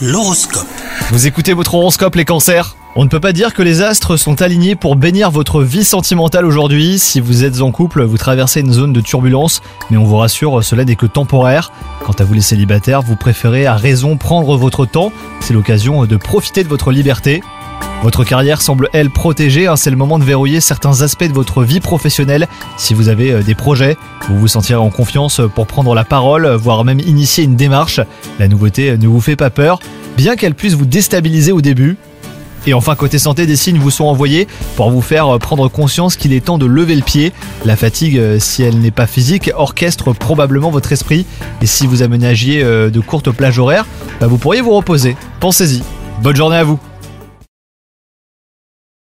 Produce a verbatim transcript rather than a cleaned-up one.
L'horoscope. Vous écoutez votre horoscope les cancers ? On ne peut pas dire que les astres sont alignés pour bénir votre vie sentimentale aujourd'hui. Si vous êtes en couple, vous traversez une zone de turbulence, mais on vous rassure, cela n'est que temporaire. Quant à vous les célibataires, vous préférez à raison prendre votre temps. C'est l'occasion de profiter de votre liberté. Votre carrière semble, elle, protégée. Hein, c'est le moment de verrouiller certains aspects de votre vie professionnelle. Si vous avez euh, des projets, vous vous sentirez en confiance pour prendre la parole, voire même initier une démarche. La nouveauté ne vous fait pas peur, bien qu'elle puisse vous déstabiliser au début. Et enfin, côté santé, des signes vous sont envoyés pour vous faire prendre conscience qu'il est temps de lever le pied. La fatigue, si elle n'est pas physique, orchestre probablement votre esprit. Et si vous aménagiez de courtes plages horaires, bah vous pourriez vous reposer. Pensez-y. Bonne journée à vous.